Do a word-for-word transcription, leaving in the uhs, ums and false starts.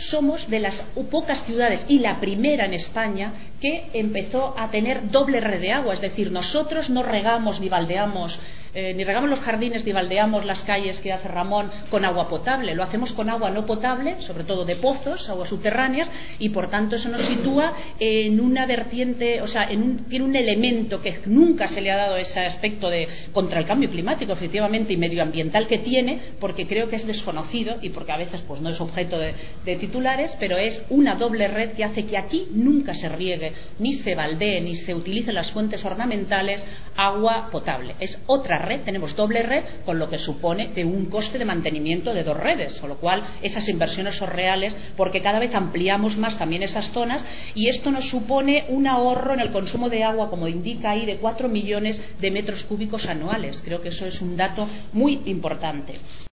somos de las pocas ciudades, y la primera en España, que empezó a tener doble red de agua. Es decir, nosotros no regamos ni baldeamos Eh, ni regamos los jardines ni baldeamos las calles que hace Ramón con agua potable, lo hacemos con agua no potable, sobre todo de pozos, aguas subterráneas, y por tanto eso nos sitúa en una vertiente, o sea, en un, tiene un elemento que nunca se le ha dado ese aspecto de contra el cambio climático, efectivamente, y medioambiental que tiene, porque creo que es desconocido y porque a veces pues no es objeto de, de titulares, pero es una doble red que hace que aquí nunca se riegue, ni se baldee, ni se utilicen las fuentes ornamentales agua potable. Es otra red, tenemos doble red, con lo que supone de un coste de mantenimiento de dos redes, con lo cual esas inversiones son reales porque cada vez ampliamos más también esas zonas, y esto nos supone un ahorro en el consumo de agua, como indica ahí, de cuatro millones de metros cúbicos anuales. Creo que eso es un dato muy importante.